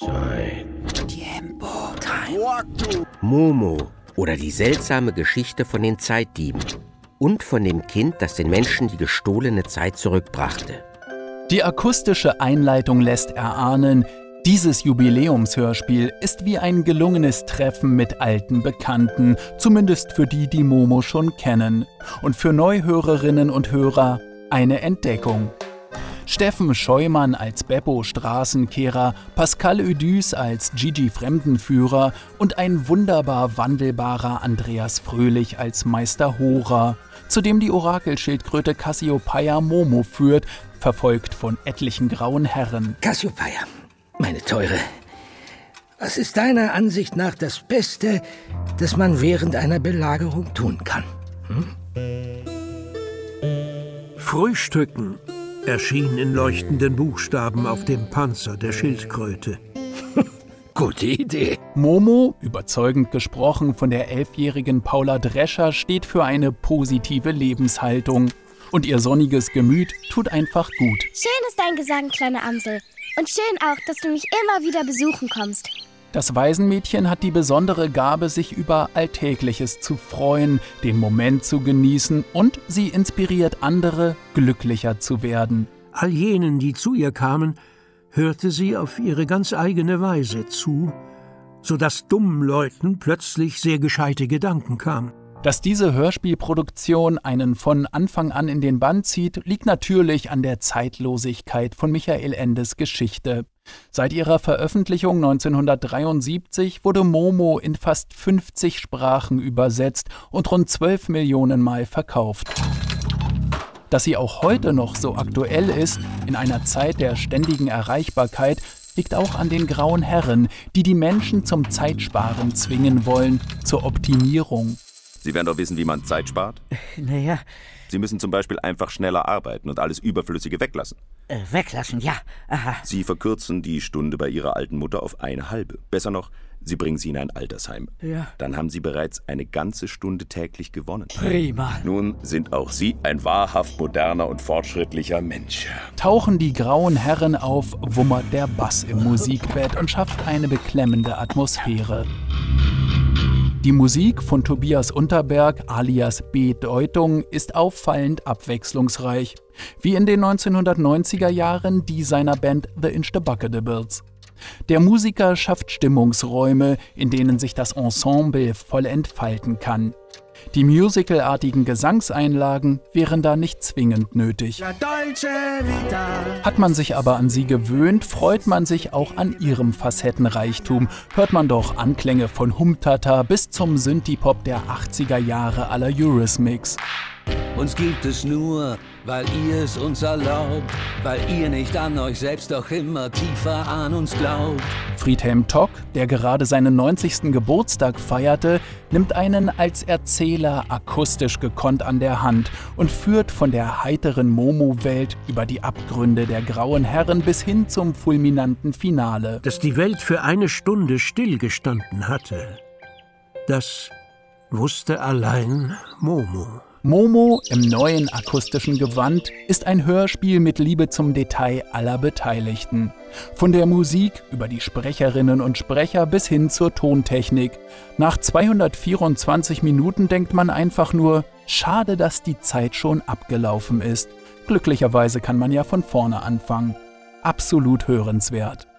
2, Tiempo. Time. Momo oder die seltsame Geschichte von den Zeitdieben und von dem Kind, das den Menschen die gestohlene Zeit zurückbrachte. Die akustische Einleitung lässt erahnen, dieses Jubiläumshörspiel ist wie ein gelungenes Treffen mit alten Bekannten, zumindest für die, die Momo schon kennen. Und für Neuhörerinnen und Hörer eine Entdeckung. Steffen Scheumann als Beppo Straßenkehrer, Pascal Oedus als Gigi Fremdenführer und ein wunderbar wandelbarer Andreas Fröhlich als Meister Hora, zu dem die Orakelschildkröte Cassiopeia Momo führt, verfolgt von etlichen grauen Herren. Cassiopeia, meine Teure, was ist deiner Ansicht nach das Beste, das man während einer Belagerung tun kann? Frühstücken erschien in leuchtenden Buchstaben auf dem Panzer der Schildkröte. Gute Idee. Momo, überzeugend gesprochen von der 11-jährigen Paula Drescher, steht für eine positive Lebenshaltung. Und ihr sonniges Gemüt tut einfach gut. Schön ist dein Gesang, kleine Amsel. Und schön auch, dass du mich immer wieder besuchen kommst. Das Waisenmädchen hat die besondere Gabe, sich über Alltägliches zu freuen, den Moment zu genießen und sie inspiriert andere, glücklicher zu werden. All jenen, die zu ihr kamen, hörte sie auf ihre ganz eigene Weise zu, sodass dummen Leuten plötzlich sehr gescheite Gedanken kamen. Dass diese Hörspielproduktion einen von Anfang an in den Bann zieht, liegt natürlich an der Zeitlosigkeit von Michael Endes Geschichte. Seit ihrer Veröffentlichung 1973 wurde Momo in fast 50 Sprachen übersetzt und rund 12 Millionen Mal verkauft. Dass sie auch heute noch so aktuell ist, in einer Zeit der ständigen Erreichbarkeit, liegt auch an den grauen Herren, die die Menschen zum Zeitsparen zwingen wollen, zur Optimierung. Sie werden doch wissen, wie man Zeit spart? Naja. Sie müssen zum Beispiel einfach schneller arbeiten und alles Überflüssige weglassen. Weglassen, ja. Aha. Sie verkürzen die Stunde bei Ihrer alten Mutter auf eine halbe. Besser noch, Sie bringen sie in ein Altersheim. Ja. Dann haben Sie bereits eine ganze Stunde täglich gewonnen. Prima. Nun sind auch Sie ein wahrhaft moderner und fortschrittlicher Mensch. Tauchen die grauen Herren auf, wummert der Bass im Musikbett und schafft eine beklemmende Atmosphäre. Die Musik von Tobias Unterberg alias Bedeutung ist auffallend abwechslungsreich, wie in den 1990er Jahren die seiner Band The Instabucketables. Der Musiker schafft Stimmungsräume, in denen sich das Ensemble voll entfalten kann. Die musicalartigen Gesangseinlagen wären da nicht zwingend nötig. Hat man sich aber an sie gewöhnt, freut man sich auch an ihrem Facettenreichtum. Hört man doch Anklänge von Humtata bis zum Synthie-Pop der 80er Jahre à la Eurythmics. Uns gibt es nur, weil ihr es uns erlaubt, weil ihr nicht an euch selbst, doch immer tiefer an uns glaubt. Friedhelm Tock, der gerade seinen 90. Geburtstag feierte, nimmt einen als Erzähler akustisch gekonnt an der Hand und führt von der heiteren Momo-Welt über die Abgründe der grauen Herren bis hin zum fulminanten Finale. Dass die Welt für eine Stunde stillgestanden hatte, das wusste allein Momo. Momo im neuen akustischen Gewand ist ein Hörspiel mit Liebe zum Detail aller Beteiligten. Von der Musik über die Sprecherinnen und Sprecher bis hin zur Tontechnik. Nach 224 Minuten denkt man einfach nur, schade, dass die Zeit schon abgelaufen ist. Glücklicherweise kann man ja von vorne anfangen. Absolut hörenswert.